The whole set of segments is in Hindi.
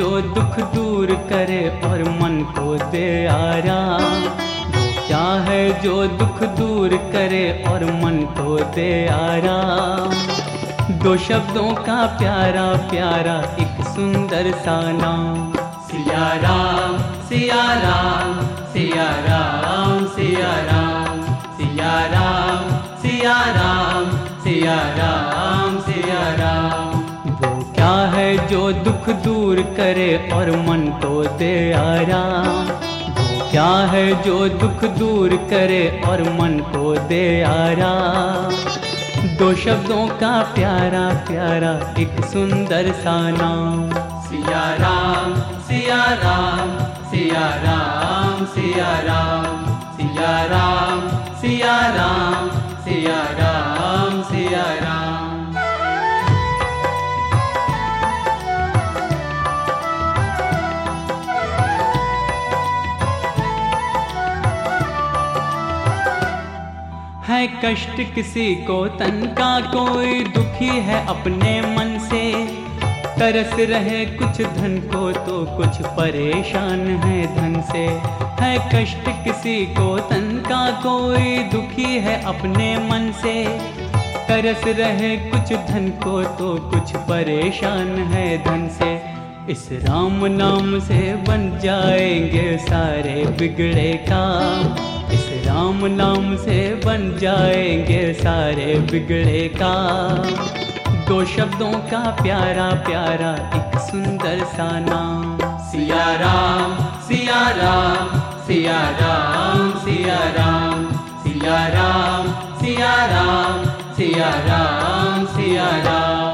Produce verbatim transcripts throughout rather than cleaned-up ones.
जो दुख दूर करे और मन को दे आराम। वो क्या है जो दुख दूर करे और मन को दे आराम। दो शब्दों का प्यारा प्यारा एक सुंदर सा नाम। सिया राम सिया राम सिया राम सिया राम सिया राम सिया राम सिया राम सिया राम। वो क्या है जो दुख दूर करे और मन को दे आराम। वो क्या है जो दुख दूर करे और मन को दे आराम। दो शब्दों का प्यारा प्यारा एक सुंदर सा नाम। सिया राम सिया राम सिया राम सिया राम सिया राम सिया राम सिया राम सिया राम। है कष्ट किसी को तन का, कोई दुखी है अपने मन से। तरस रहे कुछ धन को तो कुछ परेशान है धन से। है कष्ट किसी को तन का, कोई दुखी है अपने मन से। तरस रहे कुछ धन को तो कुछ परेशान है धन से। इस राम नाम से बन जाएंगे सारे बिगड़े काम। इस राम नाम से बन जाएंगे सारे बिगड़े काम। दो शब्दों का प्यारा प्यारा एक सुंदर सा नाम। सिया राम सिया राम सिया राम सिया राम सिया राम सिया राम सिया राम सिया राम।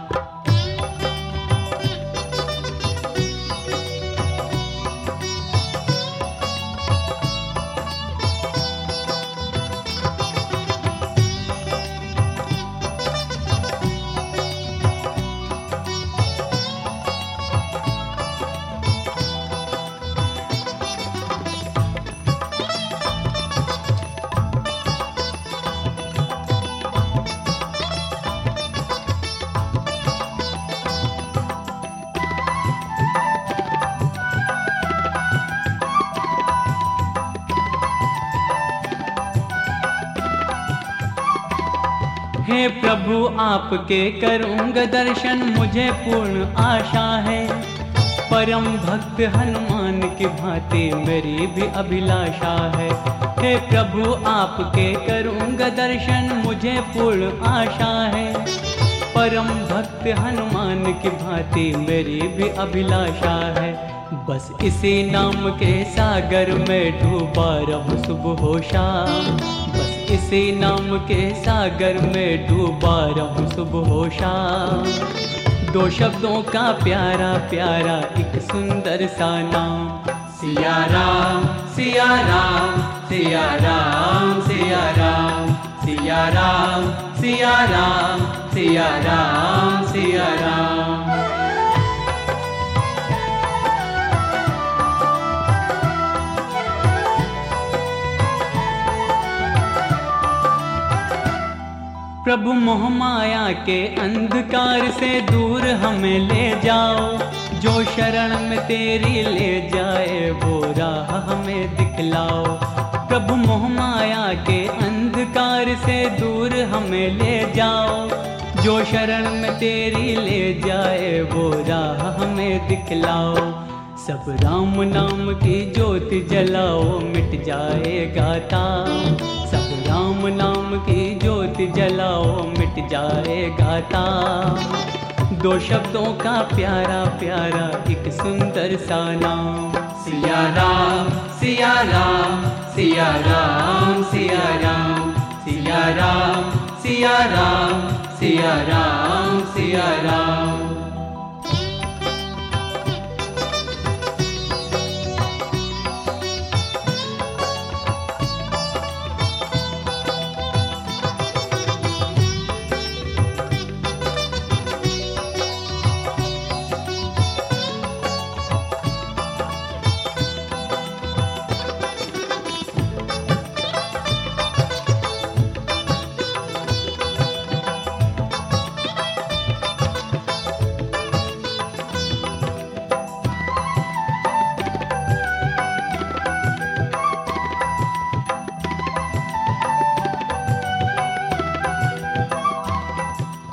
हे प्रभु आपके करूँगा दर्शन, मुझे पूर्ण आशा है। परम भक्त हनुमान की भांति मेरी भी अभिलाषा है। हे प्रभु आपके करूँगा दर्शन, मुझे पूर्ण आशा है। परम भक्त हनुमान की भांति मेरी भी अभिलाषा है। बस इसी नाम के सागर में डूबा रहूं सुबह हो शाम। बस इसी नाम के सागर में डूबा रहूं सुबह हो शाम। दो शब्दों का प्यारा प्यारा एक सुंदर सा नाम। सिया राम सिया राम सिया राम सिया राम सिया राम सिया राम सिया राम सिया राम। प्रभु मोह माया के अंधकार से दूर हमें ले जाओ। जो शरण में तेरी ले जाए वो राह हमें दिखलाओ। प्रभु मोह माया के अंधकार से दूर हमें ले जाओ। जो शरण में तेरी ले जाए वो राह हमें दिखलाओ। सब राम नाम की ज्योति जलाओ मिट जाएगा ताप। सब राम नाम की ज्योति जलाओ मिट जाएगा ताप। दो शब्दों का प्यारा प्यारा एक सुंदर सा नाम। सिया राम सिया राम सिया राम सिया राम सिया राम सिया राम सिया राम सिया राम।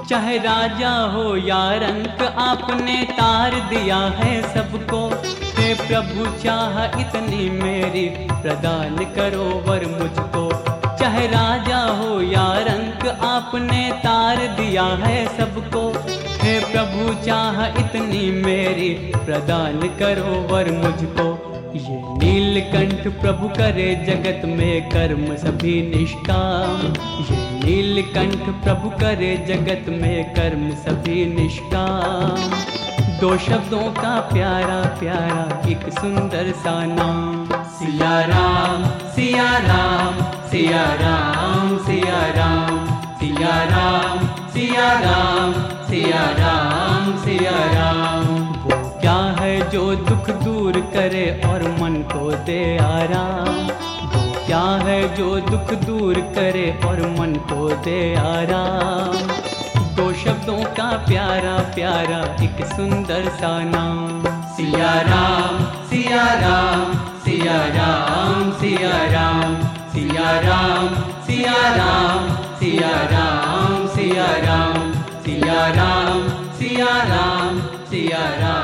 चाहे राजा हो या रंक आपने तार दिया है सबको। हे प्रभु चाह इतनी मेरी प्रदान करो वर मुझको। चाहे राजा हो या रंक आपने तार दिया है सबको। हे प्रभु चाह इतनी मेरी प्रदान करो वर मुझको। ये नीलकंठ प्रभु करे जगत में कर्म सभी निष्काम। ये नीलकंठ प्रभु करे जगत में कर्म सभी निष्काम। दो शब्दों का प्यारा प्यारा एक सुंदर सा नाम। सिया राम सिया राम सिया राम सिया राम सिया राम सिया राम सिया राम सिया राम। वो क्या है जो दुख दूर करे और मन को दे आराम। वो क्या है जो दुख दूर करे और मन को दे आराम। दो शब्दों का प्यारा प्यारा एक सुंदर सा नाम। सिया राम सिया राम सिया राम सिया राम सिया राम सिया राम सिया राम सिया राम सिया राम सिया राम सिया राम।